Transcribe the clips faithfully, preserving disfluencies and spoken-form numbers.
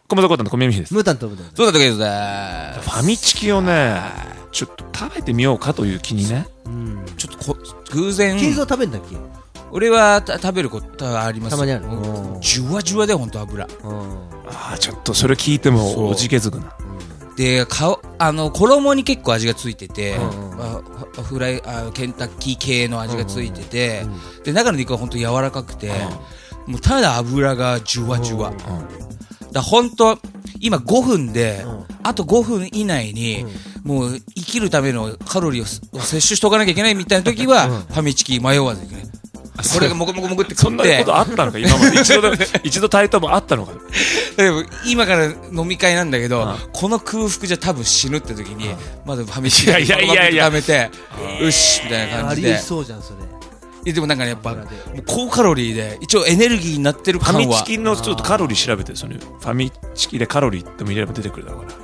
米底担当小宮美です。 ムータンとムータンそうだったけどね。 ファミチキをねちょっと食べてみようかという気にね。 うん。 ちょっとこ偶然ケイゾウ食べんだっけ？ 俺はた食べることはあります。 たまにある。 じゅわじゅわでほんと油。 ああちょっとそれ聞いてもおじけづくな。 でかあの衣に結構味がついてて、 うんまあ、フライあケンタッキー系の味がついてて、うん、で中の肉は本当柔らかくて、うん、もうただ油がじゅわじゅわ、うん、だ本当今ごふんで、うん、あとごふん以内に、うん、もう生きるためのカロリーを摂取しとかなきゃいけないみたいな時は、うん、ファミチキ迷わずにね。これがもぐもぐもぐってそんなことあったのか今まで一度一度炊いたもあったのか。 でも今から飲み会なんだけど、ああこの空腹じゃ多分死ぬって時に、ああまずファミチキを食べてよしみたいな感じで。 ありそうじゃんそれ。 いやでもなんかねやっぱもう高カロリーで一応エネルギーになってる感は。 ファミチキのちょっとカロリー調べてそのファミチキでカロリーっても入れれば出てくるだろうから。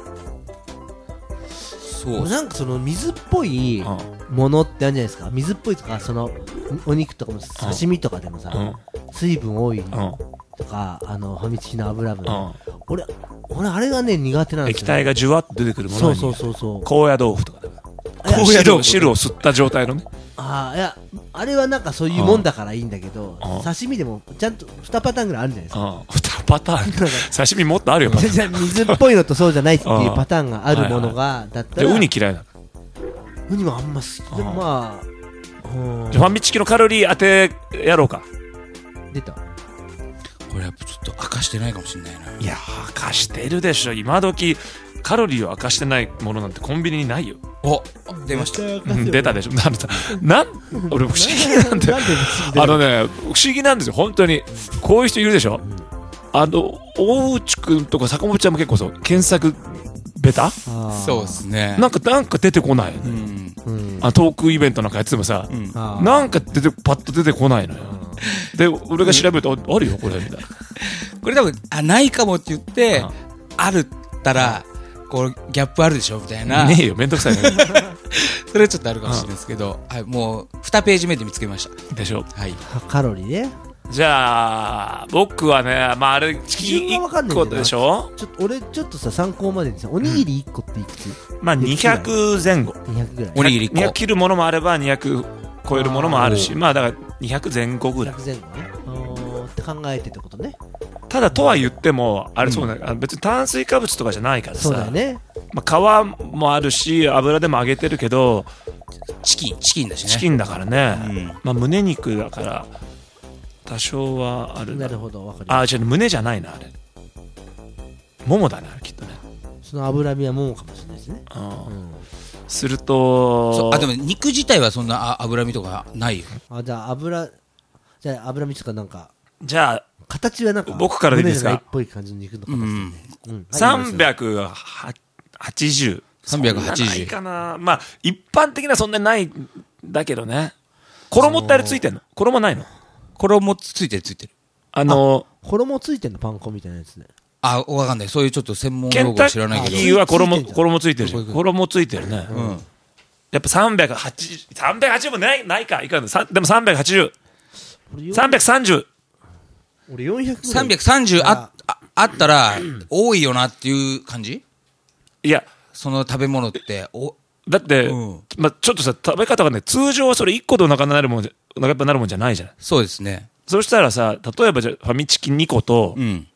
そうなんかその水っぽいものってあるじゃないですか。水っぽいとかそのお肉とかも刺身とかでもさ、うん、水分多いとか、うん、あのファミチキの油分、うん、俺俺あれがね苦手なんですよ。 液体がジュワッと出てくるものに。 そうそうそうそう。 高野豆腐とかでも汁を汁を吸った状態のね。 ああいやあれはなんかそういうもんだからいいんだけど、刺身でもちゃんとにパターンぐらいあるじゃないですか。 にパターン刺身もっとあるよ。 じゃ水っぽいのとそうじゃないっていうパターンがあるものがだったら。 ウニ嫌いなの。 ウニもあんま好きでもまあ。 じゃファミチキのカロリー当てやろうか。 出た。 これやっぱちょっと明かしてないかもしれないな。 いや明かしてるでしょ今時。カロリーを明かしてないものなんてコンビニにないよ。 お出ました。 出たでしょ。なんなん俺不思議なんだよ。あのね不思議なんですよ本当に。こういう人いるでしょ。あの大内くんとか坂本ちゃんも結構そう検索ベタ。 そうですね。 なんかなんか出てこないよね。うん、あトークイベントなんかやっててもさ、うん、なんか出てパッと出てこないのよ。で俺が調べると、うん、あるよこれみたいな。 これ多分あないかもって言ってあ, あるったら。こうギャップあるでしょみたいな。 ねえよめんどくさいね。 それはちょっとあるかもしれないですけど、はい、もうにページ目で見つけましたでしょ。 はい。カロリーね。 じゃあ僕はねまああれチキンいっこでしょ。 ちょっと俺ちょっとさ参考までにさおにぎりいっこっていくつ、 うん、まあにひゃくぜん後。 にひゃくぐらい。 おにぎりいっこ。 にひゃく切るものもあればにひゃく超えるものもあるし、まあだからにひゃくぜん後ぐらい。 にひゃくぜん後ね。って考えてってことね。 ただとは言ってもあれそうね、うん、別に炭水化物とかじゃないからさ。 そうだよね。 まあ、皮もあるし油でも揚げてるけどチキンチキンだしね。 チキンだからね、 うん、 まあ胸肉だから多少はある。 なるほどわかりました。あ違う胸じゃないなあれももだなきっとね。 その脂身はももかもしれないですね。 うん、するとあでも肉自体はそんな脂身とかないよ。 あじゃあ油じゃあ脂身とかなんかじゃあ形はなんか僕からでいいですか。 胸じゃないっぽい感じの肉の形、うんうん、さんびゃくはちじゅう。 さんびゃくはちじゅうないかな。まあ一般的なそんなないんだけどね。衣ってあれついてんの？衣ないの？ 衣ついてるついてる。 あのあ衣ついてんのパン粉みたいなやつね。 あわかんないそういうちょっと専門用語は知らないけど。 ケンタッキーは衣衣ついてるじゃん。衣ついてるね。うん。やっぱさんびゃくはちじゅう さんびゃくはちじゅうもないないかいかんの。でもさんびゃくはちじゅう。さんびゃくさんじゅう。 俺よんひゃくぐらい。 さんびゃくさんじゅうあああったら多いよなっていう感じ？ いや。 その食べ物っておだって、うんまあ、ちょっとさ食べ方がね通常はそれいっこでお腹になるもんじゃお腹いっぱいになるもんじゃないじゃない。 そうですね。 そしたらさ例えばじゃファミチキにこと、 うん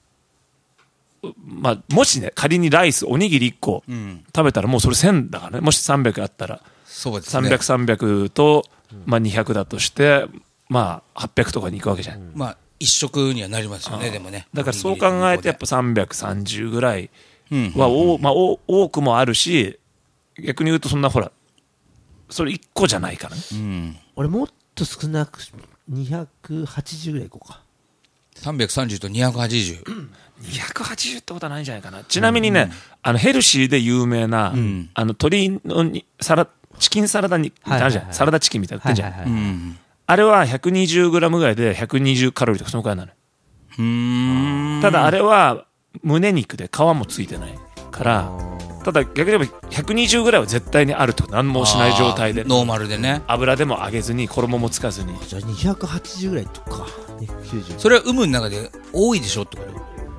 まあ、もしね仮にライスおにぎりいっこ、うん、食べたらもうそれせんだからね。もしさんびゃくあったらそうですね。 さんびゃく、さんびゃくと、まあ、にひゃくだとしてまあはっぴゃくとかに行くわけじゃん、うん、 まあ一食にはなりますよね。でもねだからそう考えてやっぱさんびゃくさんじゅうぐらいはお、まあ、お多くもあるし逆に言うとそんなほらそれいっこじゃないからね、 うん、 俺もっと少なくにひゃくはちじゅうぐらいいこうか。 さんびゃくさんじゅうとにひゃくはちじゅう、うん、 にひゃくはちじゅうってことはないんじゃないかな。ちなみにね、うん、あのヘルシーで有名な、うん、あの鶏のにサラチキンサラダにあるじゃん、サラダチキンみたいな売ってんじゃん、はいはいはいはい、あれは ひゃくにじゅうグラム ぐらいでひゃくにじゅうカロリーとかそのくらいなのよ。 うーんただあれは胸肉で皮もついてないからただ逆に言えばひゃくにじゅうぐらいは絶対にあるってこと。何もしない状態でノーマルでね油でも揚げずに衣もつかずに。 じゃあにひゃくはちじゅうぐらいとかにひゃくきゅうじゅう。 それは有無の中で多いでしょってこと？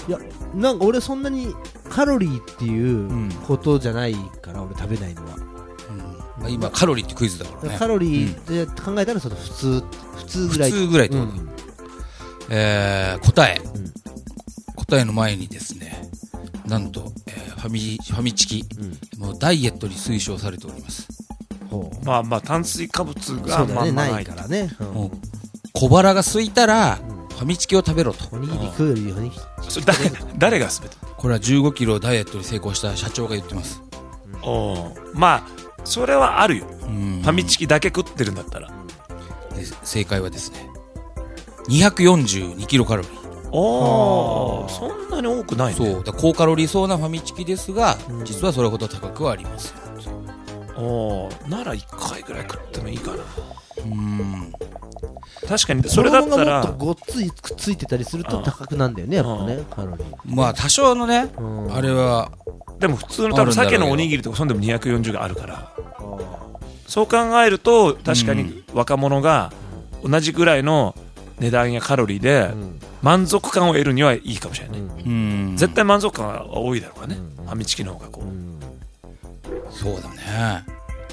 いやなんか俺そんなにカロリーっていうことじゃないから俺食べないのは、 うんまあ、今カロリーってクイズだからね。 カロリーで考えたらその普通普通ぐらい普通ぐらいってこと、うん、えー、答え、うん、答えの前にですね、なんと、えー、ファミファミチキ、うん、もうダイエットに推奨されております。 まあまあ炭水化物がまあまあないからね、 うん、小腹が空いたら、うんファミチキを食べろと。 おにぎり食うよりおにぎりそれ誰誰が全てこれはじゅうごキロダイエットに成功した社長が言ってます、 うん、おまあそれはあるよ、うん、ファミチキだけ食ってるんだったら。 で正解はですねにひゃくよんじゅうにキロカロリー。 おそんなに多くないね。 そうだ高カロリーそうなファミチキですが、うん、実はそれほど高くはありません。 おならいっかいぐらい食ってもいいかな。うん確かにそれだったらもっとごっついくっついてたりすると高くなんだよね、やっぱね、カロリー。 まあ多少のね、あれはでも普通の多分鮭のおにぎりとかそんでもにひゃくよんじゅうがあるから、そう考えると確かに若者が同じぐらいの値段やカロリーで満足感を得るにはいいかもしれない、うん、絶対満足感は多いだろうからね、ファミチキの方がこう、うん、 そうだね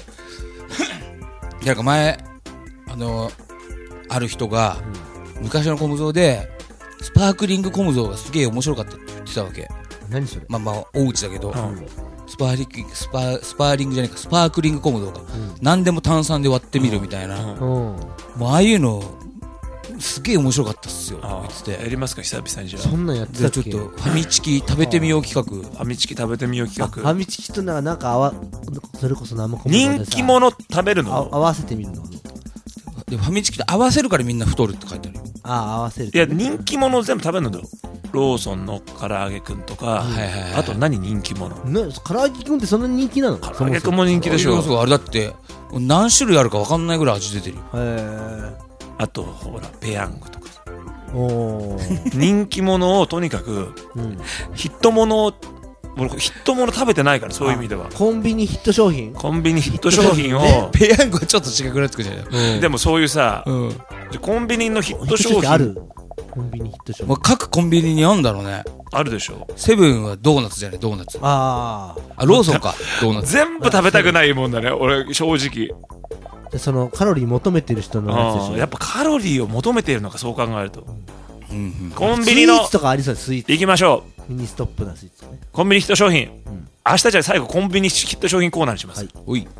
なんか前あのある人が、うん、昔のコムゾーでスパークリングコムゾーがすげえ面白かったって言ってたわけ。 何それ。まあまあ大内だけど、うん、スパーリングスパスパーリングじゃないかスパークリングコムゾーが、うん、何でも炭酸で割ってみるみたいな、うんうん、もうああいうのすげえ面白かったっすよ言ってて。 やりますか久々に。じゃあそんなんやってたっけ。 ちょっとファミチキ食べてみよう企画。 ファミチキ食べてみよう企画。 ファミチキとなんか合わそれこそ生コム人気者食べるの合わせてみるの。 でファミチキと合わせるからみんな太るって書いてあるよ。 ああ合わせる。 いや人気者全部食べるのだよ。ローソンの唐揚げくんとか、はいはいはい、あと何人気者。 ね唐揚げくんってそんな人気なの。 唐揚げくんも人気でしょ。 そうあれだって何種類あるか分かんないぐらい味出てるよ。 へあとほらペヤングとか。お人気者をとにかく、うん、ヒット物を俺ヒット物食べてないからそういう意味では。 コンビニヒット商品。 コンビニヒット商品を、 ね、ペヤングはちょっと違くなってくるじゃない、 うん、でもそういうさ、うん、コンビニのヒット商品ある。コンビニヒット商品、 まあ、各コンビニにあるんだろうね。 あるでしょ。 セブンはドーナツじゃないドーナツ。 ああローソンかドーナツ。 全部食べたくないもんだね俺正直。 でそのカロリー求めてる人のやつでしょ。 やっぱカロリーを求めているのかそう考えると、 うんうん、 コンビニのスイーツとかありそうです。スイーツ行きましょう。ミニストップなスイーツね。 コンビニヒット商品、うん、明日じゃあ最後コンビニヒット商品コーナーにします、はい、 おい